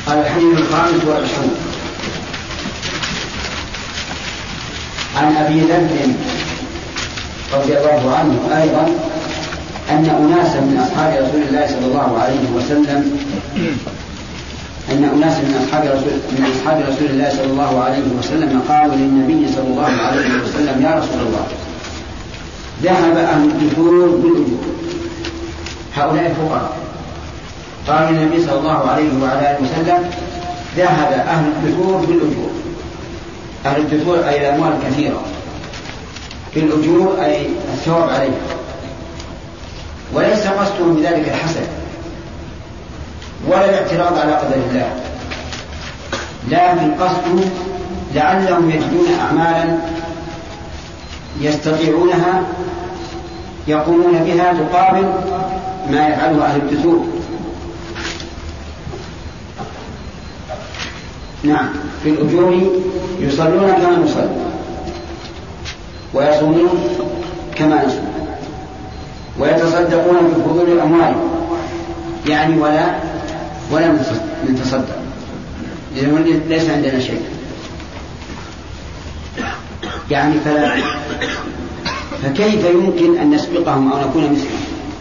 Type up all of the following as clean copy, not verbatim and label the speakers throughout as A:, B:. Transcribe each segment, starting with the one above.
A: الحديث 25 عن أبي ذر رضي الله عنه أيضا أن أناسا من أصحاب رسول الله صلى الله عليه وسلم من أصحاب رسول الله صلى الله عليه وسلم قالوا للنبي صلى الله عليه وسلم: يا رسول الله، ذهب أهل الدثور بالأجور، هؤلاء الفقراء. قال النبي صلى الله عليه وعلى آله وسلم: ذهب أهل الدثور بالأجور. أهل الدثور أي الأموال الكثيرة، بالأجور أي الثواب عليها، وليس قصدهم بذلك الحسد ولا الاعتراض على قدر الله، لكن قصدهم لعلهم يجدون أعمالا يستطيعونها يقومون بها تقابل ما يفعله أهل الدثور. نعم، في الأجور يصلون كما نصلي، ويصومون كما نصوم، ويتصدقون بفضول الأموال، يعني ولا نتصدق لأنه ليس عندنا شيء، يعني فكيف يمكن أن نسبقهم أو نكون مثلهم؟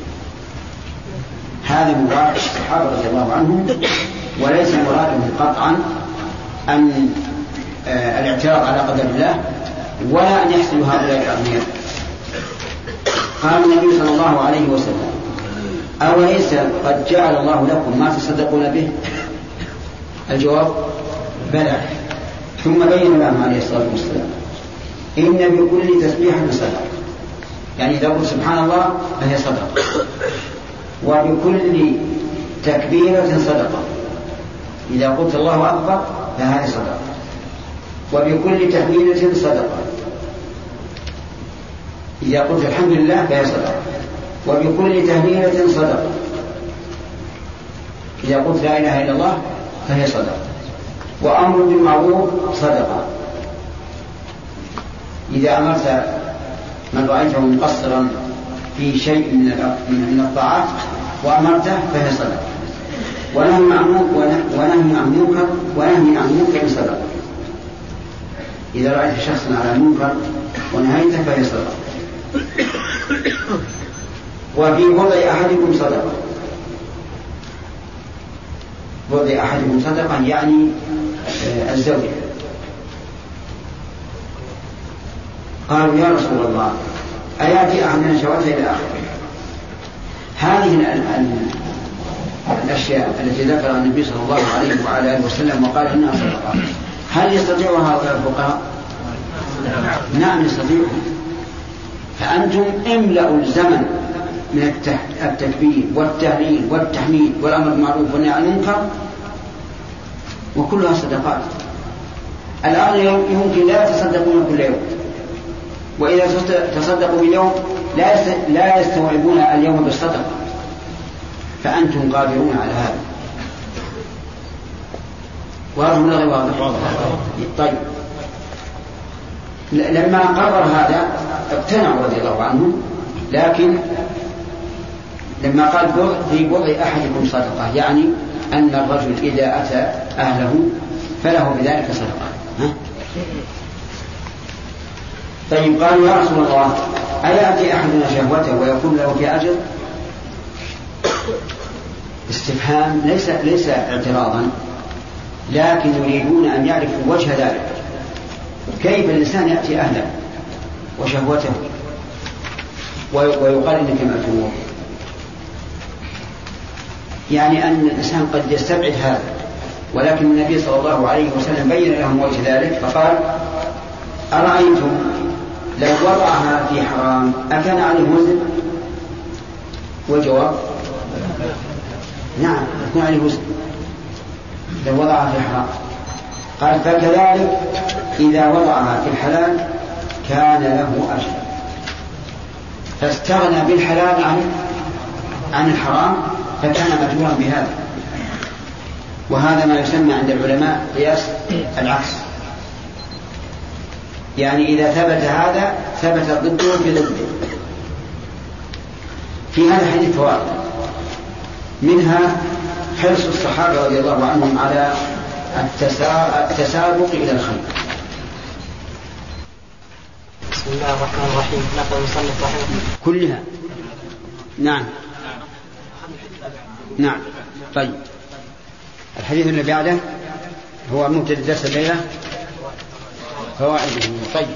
A: هذا مراد الصحابة رضي الله عنهم، وليس مرادهم قطعا أن الاعتراض على قدر الله ولا أن يحصلوا هؤلاء الأغنياء. قال النبي صلى الله عليه وسلم: أوليس قد جعل الله لكم ما تصدقون به؟ الجواب: بلى. ثم بين لهم عليه الصلاة والسلام: إن بكل تسبيحة صدقة، يعني إذا قلت سبحان الله فهي صدقة، وبكل تكبيرة صدقة، إذا قلت الله أكبر فهذه صدقة، وبكل تحميدة صدقة، إذا قلت الحمد لله فهي صدقة، وبكل تهليلة صدقة، إذا قلت لا إله إلا الله فهي صدقة، وأمر بالمعروف صدقة، إذا أمرت من رأيته مقصرا في شيء من الطاعات وأمرته فهي صدقة، ونهي عن منكر صدقة، إذا رأيت شخصا على منكر ونهيته فهي صدقة. وفي وضع أحدكم صدقة، وضع أحدكم صدقة يعني الزوجة. قالوا: يا رسول الله، أياتي أحدنا شهوته إلى آخره. هذه الأشياء التي ذكرها النبي صلى الله عليه وعلى آله وسلم وقال إنها صدقات، هل يستطيعها هؤلاء الفقراء؟ نعم يستطيعون. فأنتم املأوا الزمن من التكبير والتهليل والتحميد والأمر بالمعروف والنهي عن المنكر، وكلها صدقات. الآن يمكن لا يتصدقون كل يوم، وإذا تصدقوا باليوم لا يستوعبون اليوم بالصدقة، فأنتم قادرون على هذا. واضح ولا غير واضح؟ طيب، لما قرر هذا اقتنعوا رضي الله عنهم، لكن لما قال في بضع أحدكم صدقة يعني أن الرجل إذا أتى أهله فله بذلك صدقة. طيب، قالوا: يا رسول الله، أيأتي أحدنا شهوته ويكون له في أجر؟ استفهام ليس اعتراضا، لكن يريدون أن يعرفوا وجه ذلك. كيف الإنسان يأتي أهله وشهوته ويقال إنك مأجور؟ يعني أن الإنسان قد يستبعد هذا، ولكن النبي صلى الله عليه وسلم بين لهم وجه ذلك، فقال: أرأيتم لو وضعها في حرام أكان عليه وزن؟ والجواب: نعم، يكون عليه وزن لو وضعها في حرام. قال: فكذلك إذا وضعها في الحلال كان له أجر. فاستغنى بالحلال عن الحرام فكان مأجورا بهذا. وهذا ما يسمى عند العلماء قياس العكس، يعني إذا ثبت هذا ثبت ضده بضده. في هذا الحديث فوائد، منها حرص الصحابة رضي الله عنهم على التسابق إلى الخير.
B: بسم الله الرحمن الرحيم. نقل المصنف رحمه
A: كلها. نعم. طيب الحديث اللي بعده هو مبتدأ درس الليلة فوائده. طيب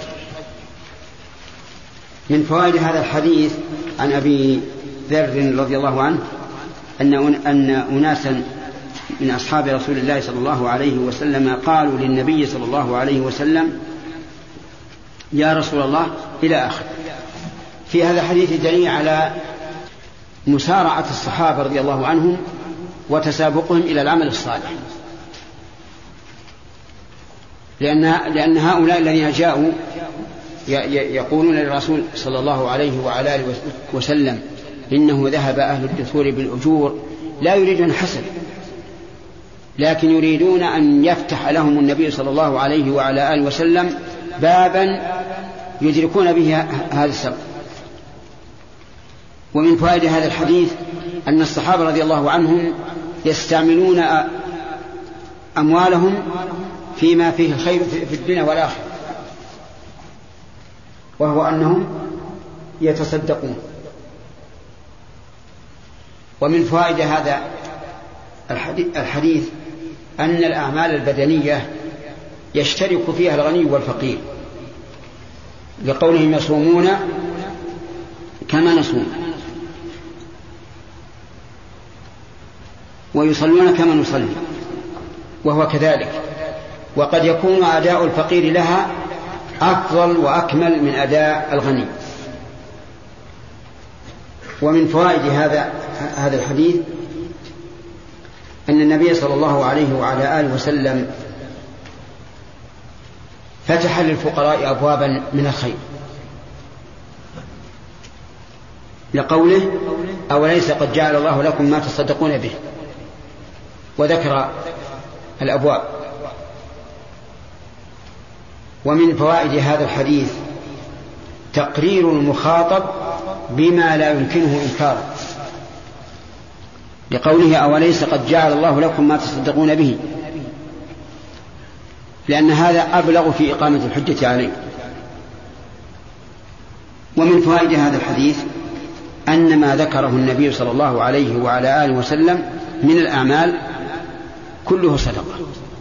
A: من فوائد هذا الحديث عن أبي ذر رضي الله عنه أن أناسا من أصحاب رسول الله صلى الله عليه وسلم قالوا للنبي صلى الله عليه وسلم يا رسول الله إلى آخر. في هذا الحديث دليل على مسارعة الصحابة رضي الله عنهم وتسابقهم إلى العمل الصالح، لأن هؤلاء الذين جاءوا يقولون للرسول صلى الله عليه وعلى آله وسلم إنه ذهب أهل الدثور بالأجور، لا يريدون حسن، لكن يريدون أن يفتح لهم النبي صلى الله عليه وعلى آله وسلم بابا يدركون به هذا السبب. ومن فوائد هذا الحديث أن الصحابة رضي الله عنهم يستعملون أموالهم فيما فيه الخير في الدنيا والآخرة، وهو أنهم يتصدقون. ومن فوائد هذا الحديث أن الأعمال البدنية يشترك فيها الغني والفقير، لقولهم يصومون كما نصوم ويصلون كما نصلي، وهو كذلك. وقد يكون أداء الفقير لها أفضل وأكمل من أداء الغني. ومن فوائد هذا الحديث أن النبي صلى الله عليه وعلى آله وسلم فتح للفقراء أبوابا من الخير، لقوله أوليس قد جعل الله لكم ما تصدقون به، وذكر الأبواب. ومن فوائد هذا الحديث تقرير المخاطب بما لا يمكنه إنكاره، لقوله أوليس قد جعل الله لكم ما تصدقون به، لأن هذا أبلغ في إقامة الحجة عليه. ومن فوائد هذا الحديث أن ما ذكره النبي صلى الله عليه وعلى آله وسلم من الأعمال كله صدقة،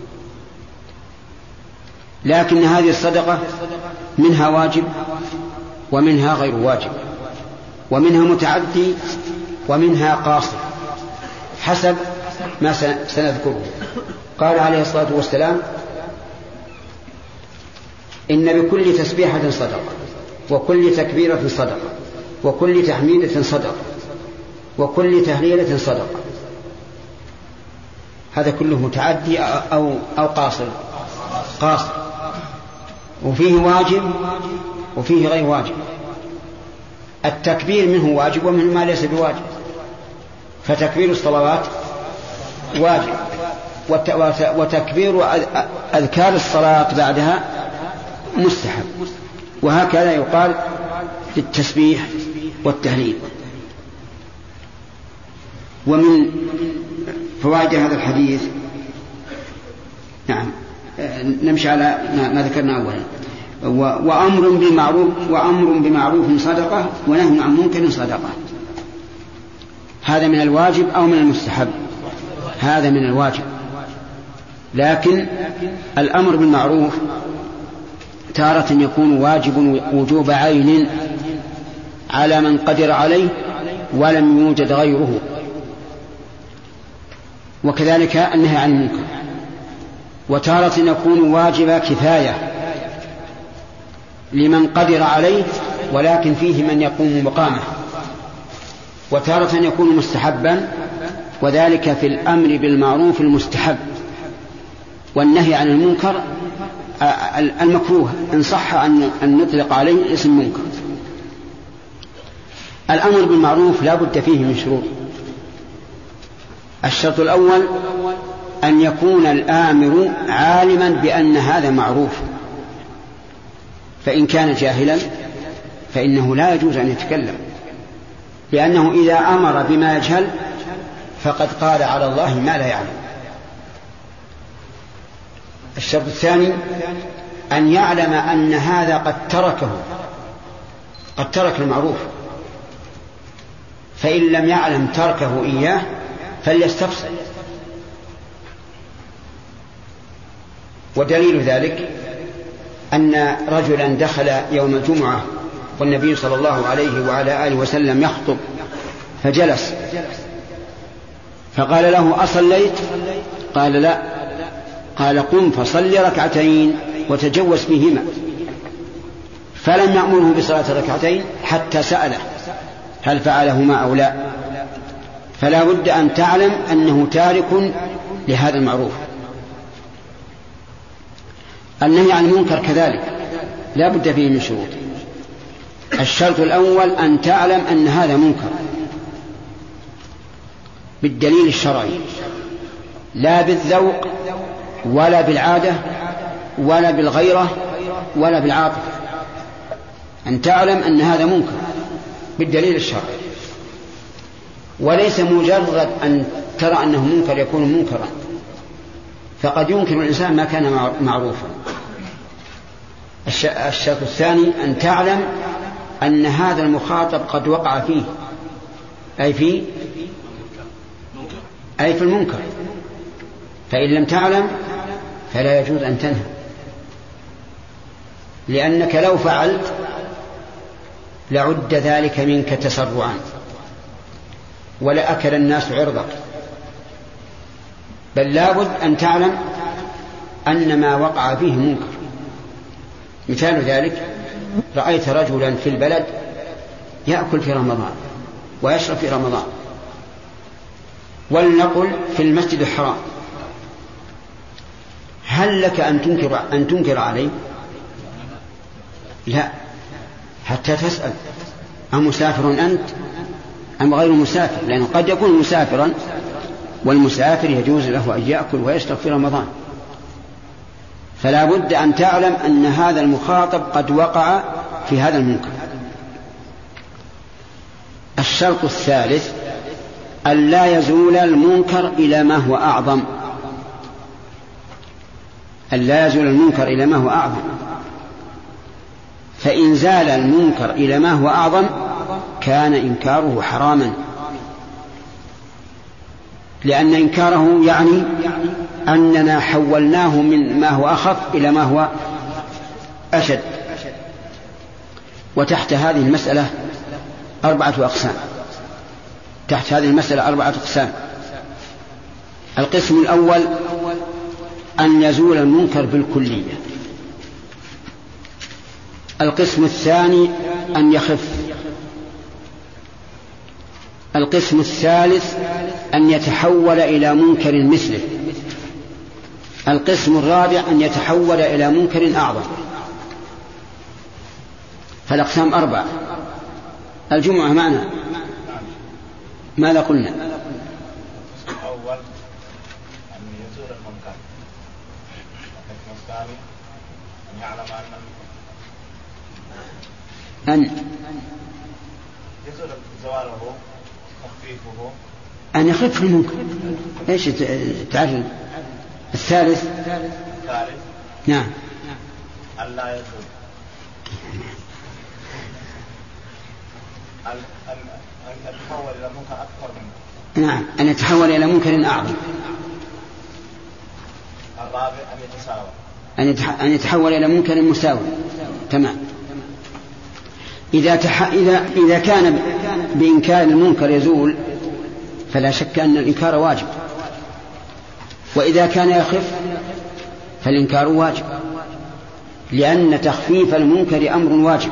A: لكن هذه الصدقة منها واجب ومنها غير واجب، ومنها متعدي ومنها قاصر حسب ما سنذكره. قال عليه الصلاة والسلام إن بكل تسبيحة صدقة، وكل تكبيرة صدقة، وكل تحميدة صدقة، وكل تهليلة صدقة. هذا كله متعدي أو قاصر. وفيه واجب وفيه غير واجب. التكبير منه واجب ومنه ما ليس بواجب، فتكبير الصلوات واجب، وتكبير أذكار الصلاة بعدها مستحب، وهكذا يقال للتسبيح والتهليل. ومن فوائد هذا الحديث نمشي على ما ذكرنا أولا. وأمر بمعروف صدقة، ونهي عن منكر صدقة. هذا من الواجب أو من المستحب؟ هذا من الواجب. لكن الأمر بالمعروف تارة يكون واجب وجوب عين على من قدر عليه ولم يوجد غيره، وكذلك النهي عن المنكر. وتارة يكون واجب كفاية لمن قدر عليه ولكن فيه من يقوم مقامه. وتارة يكون مستحبا، وذلك في الأمر بالمعروف المستحب، والنهي عن المنكر المكروه إن صح أن نطلق عليه اسم منكر. الأمر بالمعروف لا بد فيه من شروط. الشرط الأول أن يكون الآمر عالما بأن هذا معروف، فإن كان جاهلا فإنه لا يجوز أن يتكلم، لأنه إذا أمر بما يجهل فقد قال على الله ما لا يعلم. الشرط الثاني أن يعلم أن هذا قد ترك المعروف، فإن لم يعلم تركه إياه فليستفسر. ودليل ذلك أن رجلا دخل يوم الجمعة والنبي صلى الله عليه وعلى آله وسلم يخطب، فجلس فقال له: أصليت؟ قال: لا. قال: قم فصل ركعتين وتجوز فيهما. فلم يأمره بصلاة ركعتين حتى سأله هل فعلهما أو لا. فلا بد أن تعلم أنه تارك لهذا المعروف. النهي عن المنكر كذلك لا بد فيه من شروط. الشرط الأول أن تعلم أن هذا منكر بالدليل الشرعي، لا بالذوق ولا بالعادة ولا بالغيرة ولا بالعاطفة. أن تعلم أن هذا منكر بالدليل الشرعي، وليس مجرد أن ترى أنه منكر يكون منكرا، فقد ينكر الإنسان ما كان معروفا. الشرط الثاني أن تعلم أن هذا المخاطب قد وقع فيه، أي في المنكر. فإن لم تعلم فلا يجوز أن تنهى، لأنك لو فعلت لعد ذلك منك تسرعا ولأكل الناس عرضك. بل لابد أن تعلم أن ما وقع فيه منكر. مثال ذلك: رأيت رجلا في البلد يأكل في رمضان ويشرب في رمضان، ولنقل في المسجد الحرام، هل لك أن تنكر عليه؟ لا، حتى تسأل: أمسافر أنت أم غير مسافر؟ لأنه قد يكون مسافرا، والمسافر يجوز له أن يأكل ويشرب في رمضان. فلا بد أن تعلم أن هذا المخاطب قد وقع في هذا المنكر. الشرط الثالث أن لا يزول المنكر إلى ما هو أعظم. أن لا يزول المنكر إلى ما هو أعظم، فإن زال المنكر إلى ما هو أعظم كان إنكاره حراما، لأن إنكاره يعني أننا حولناه من ما هو أخف إلى ما هو أشد. وتحت هذه المسألة 4 أقسام. تحت هذه المسألة 4 أقسام. القسم الأول أن يزول المنكر بالكلية. القسم الثاني أن يخف. القسم الثالث أن يتحول إلى منكر مثله. القسم الرابع أن يتحول إلى منكر أعظم. فالأقسام 4. الجمعة معنا ماذا قلنا؟
C: الأول أن يزول المنكر، القسم الثاني أن يعلم
A: أن
C: يزول زواله تخفيفه،
A: أن يخف المنكر. إيش تعرف؟ الثالث نعم
C: أن لا يزول، أن يتحول إلى منكر أكثر منه.
A: نعم، أن يتحول إلى منكر أعظم.
C: الرابع أن يتساوى،
A: أن يتحول إلى منكر مساوي. تمام. إذا كان بإنكار المنكر يزول فلا شك أن الإنكار واجب، وإذا كان يخف فالإنكار واجب، لأن تخفيف المنكر أمر واجب.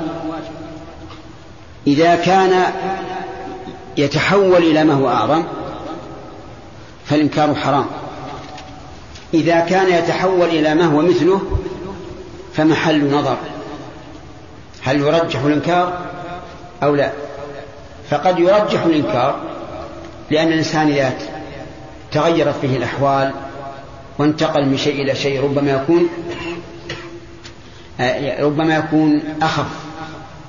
A: إذا كان يتحول إلى ما هو أعظم فالإنكار حرام. إذا كان يتحول إلى ما هو مثله فمحل نظر، هل يرجح الإنكار أو لا؟ فقد يرجح الإنكار، لأن الإنسان إذا تغيرت فيه الأحوال وانتقل من شيء إلى شيء ربما يكون أخف،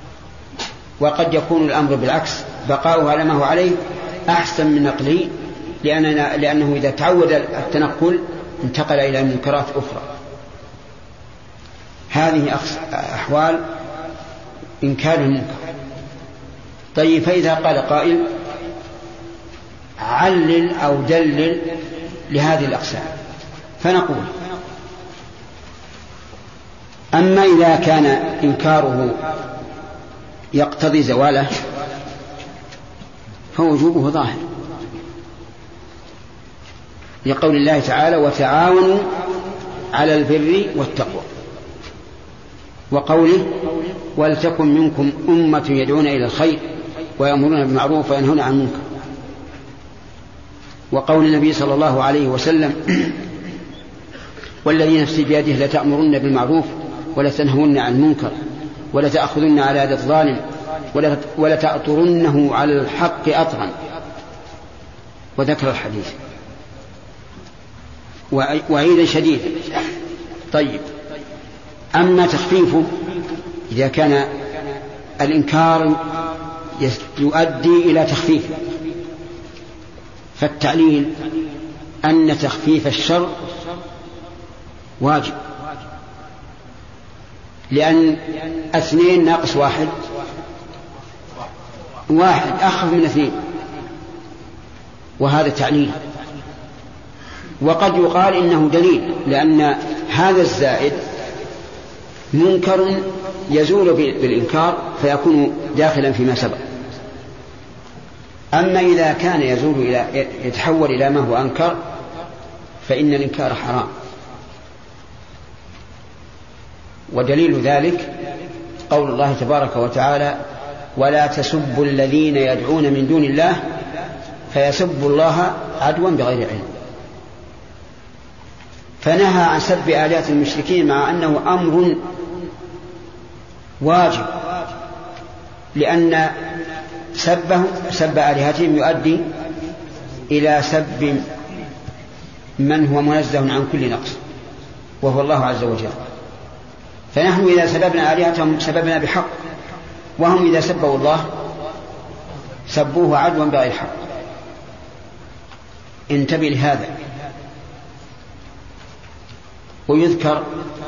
A: وقد يكون الأمر بالعكس، بقاؤه على ما هو عليه أحسن من نقله لأنه إذا تعود التنقل انتقل إلى منكرات أخرى. هذه أحوال إنكار المنكر. طيب، فإذا قال قائل علل أو دلل لهذه الأقسام، فنقول أما إذا كان إنكاره يقتضي زواله فوجوبه ظاهر، لقول الله تعالى وتعاونوا على البر والتقوى، وقوله ولتكن منكم أمة يدعون إلى الخير ويأمرون بالمعروف وينهون عن المنكر، وقول النبي صلى الله عليه وسلم والذي نفسي بيده لتأمرن بالمعروف ولتنهون عن المنكر ولتأخذن على يد الظالم ولتأطرنه على الحق أطرا، وذكر الحديث وعيدا شديدا. طيب، أما تخفيفه إذا كان الإنكار يؤدي إلى تخفيفه، فالتعليل أن تخفيف الشر واجب، لأن 2 ناقص 1 أخف من 2، وهذا تعليل. وقد يقال إنه دليل، لأن هذا الزائد منكر يزول بالإنكار فيكون داخلا فيما سبق. أما إذا كان يتحول إلى ما هو أنكر فإن الإنكار حرام. ودليل ذلك قول الله تبارك وتعالى ولا تسبوا الذين يدعون من دون الله فيسبوا الله عدوا بغير علم. فنهى عن سب آلهة المشركين مع أنه أمر واجب، لأن سب آلهتهم يؤدي إلى سب من هو منزه عن كل نقص وهو الله عز وجل. فنحن إذا سببنا آلهتهم سببنا بحق، وهم إذا سبوا الله سبوه عدوا بغير حق. انتبه لهذا. ويذكر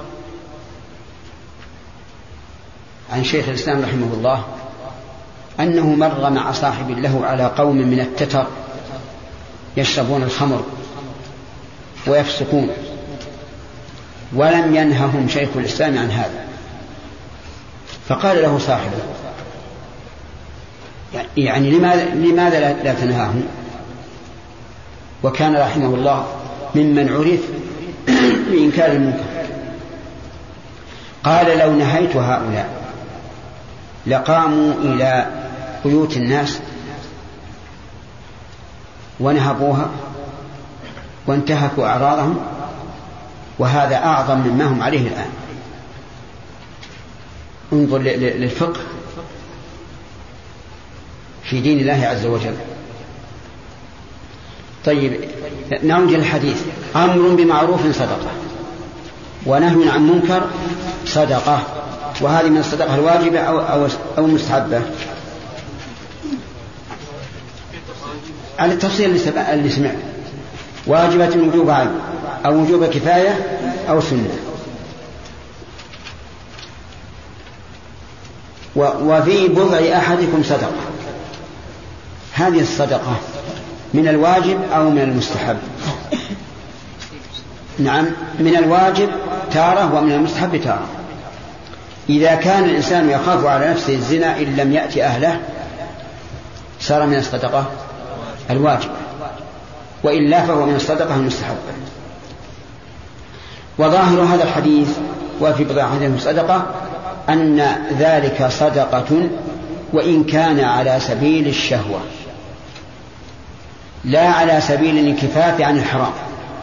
A: عن شيخ الإسلام رحمه الله أنه مر مع صاحب له على قوم من التتر يشربون الخمر ويفسقون، ولم ينههم شيخ الإسلام عن هذا. فقال له صاحبه يعني لماذا لا تنهاهم؟ وكان رحمه الله ممن عرف بإنكار المنكر. قال لو نهيت هؤلاء لقاموا إلى بيوت الناس ونهبوها وانتهكوا أعراضهم، وهذا أعظم مما هم عليه الآن. انظر للفقه في دين الله عز وجل. طيب، نعود الحديث. أمر بمعروف صدقة، ونهي عن منكر صدقة، وهذه من الصدقة الواجبة أو مستحبة على التفصيل اللي سمعت. واجبة وجوب عين أو وجوب كفاية أو سنة. وفي بضع أحدكم صدقة. هذه الصدقة من الواجب أو من المستحب؟ نعم، من الواجب تارة ومن المستحب تارة. إذا كان الإنسان يخاف على نفسه الزنا إن لم يأتي أهله صار من الصدقة الواجب، وإلا فهو من الصدقة المستحبة. وظاهر هذا الحديث وفي بضع أحدكم صدقة أن ذلك صدقة وإن كان على سبيل الشهوة لا على سبيل الانكفاف عن الحرام،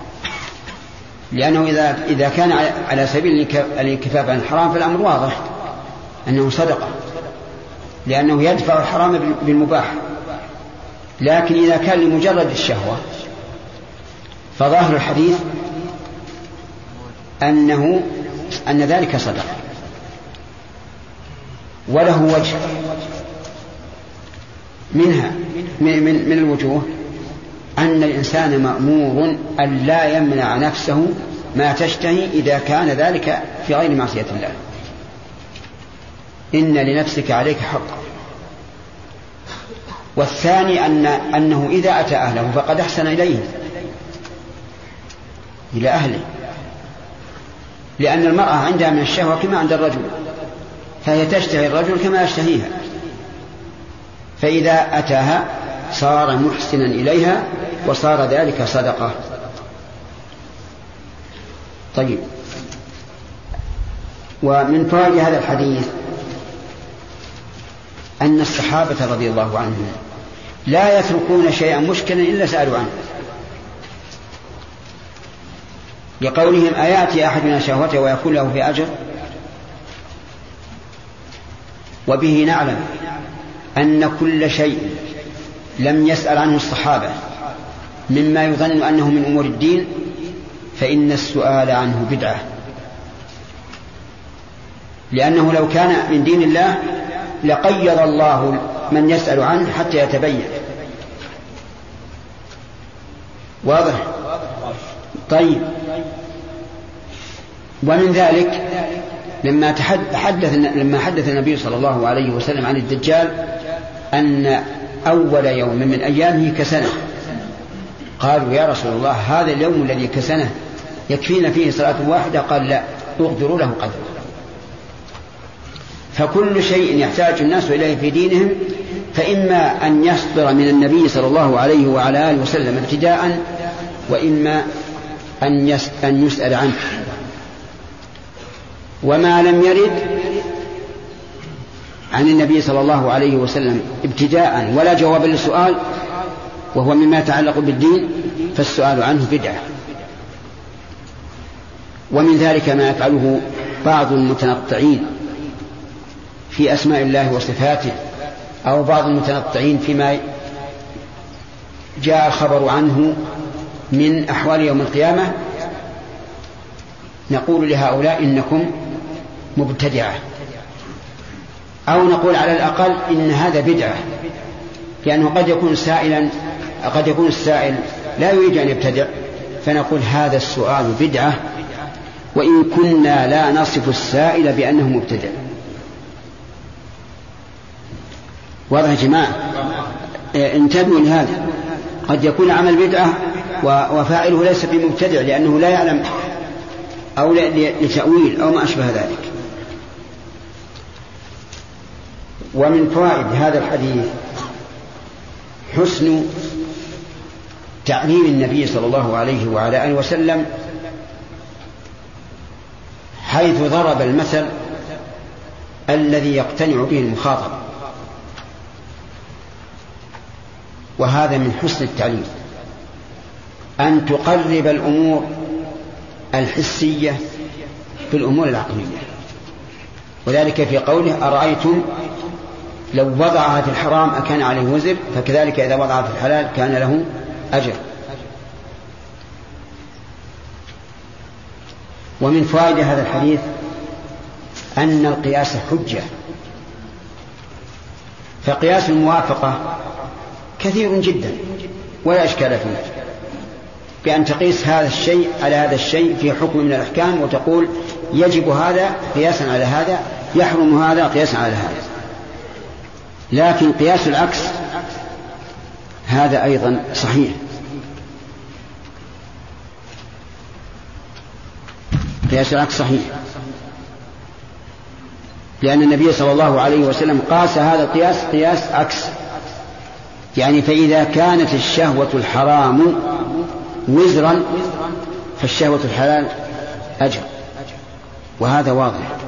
A: لأنه إذا كان على سبيل الانكفاف عن الحرام فالأمر واضح أنه صدقة، لأنه يدفع الحرام بالمباح. لكن إذا كان لمجرد الشهوة فظاهر الحديث أن ذلك صدقة. وله وجه منها من الوجوه أن الإنسان مأمور أن لا يمنع نفسه ما تشتهي إذا كان ذلك في غير معصية الله. إن لنفسك عليك حقا. والثاني أنه إذا أتى أهله فقد أحسن إليه إلى أهله، لأن المرأة عندها من الشهوة كما عند الرجل، فهي تشتهي الرجل كما يشتهيها، فإذا أتاها صار محسنا إليها وصار ذلك صدقة. طيب، ومن فوائد هذا الحديث أن الصحابة رضي الله عنهم لا يتركون شيئا مشكلا إلا سألوا عنه، لقولهم أيأتي أحدنا شهوته ويكون له في أجر. وبه نعلم أن كل شيء لم يسأل عنه الصحابة مما يظن أنه من أمور الدين فإن السؤال عنه بدعة، لأنه لو كان من دين الله لقيض الله من يسأل عنه حتى يتبين. واضح؟ طيب، ومن ذلك لما حدث النبي صلى الله عليه وسلم عن الدجال أن أول يوم من أيامه كسنة، قالوا يا رسول الله هذا اليوم الذي كسنة يكفينا فيه صلاة واحدة؟ قال لا، اقدروا له قدر. فكل شيء يحتاج الناس إليه في دينهم فإما أن يصدر من النبي صلى الله عليه وعلى آله وسلم ابتداء، وإما أن يسأل عنه. وما لم يرد عن النبي صلى الله عليه وسلم ابتداء ولا جواب للسؤال وهو مما يتعلق بالدين فالسؤال عنه بدعة. ومن ذلك ما يفعله بعض المتنطعين في أسماء الله وصفاته، أو بعض المتنطعين فيما جاء الخبر عنه من أحوال يوم القيامة، نقول لهؤلاء إنكم مبتدعة، أو نقول على الأقل إن هذا بدعة، لأنه قد يكون السائل لا يريد أن يبتدع، فنقول هذا السؤال بدعة وإن كنا لا نصف السائل بأنه مبتدع. واضح يا جماعة؟ انتبهوا لهذا، قد يكون عمل بدعة وفاعله ليس بمبتدع لأنه لا يعلم أو لتأويل أو ما أشبه ذلك. ومن فوائد هذا الحديث حسن تعليم النبي صلى الله عليه وعلى آله وسلم، حيث ضرب المثل الذي يقتنع به المخاطب، وهذا من حسن التعليم أن تقرب الأمور الحسية بالأمور العقلية. وذلك في قوله أرأيتم لو وضعها في الحرام أكان عليه وزر، فكذلك إذا وضعها في الحلال كان له أجر. ومن فوائد هذا الحديث أن القياس حجة، فقياس الموافقة كثير جدا ولا إشكال فيه، بأن تقيس هذا الشيء على هذا الشيء في حكم من الأحكام وتقول يجب هذا قياسا على هذا، يحرم هذا قياسا على هذا. لكن قياس العكس هذا أيضا صحيح، قياس العكس صحيح، لأن النبي صلى الله عليه وسلم قاس هذا القياس قياس عكس، يعني فإذا كانت الشهوة الحرام وزرا فالشهوة الحلال أجر، وهذا واضح.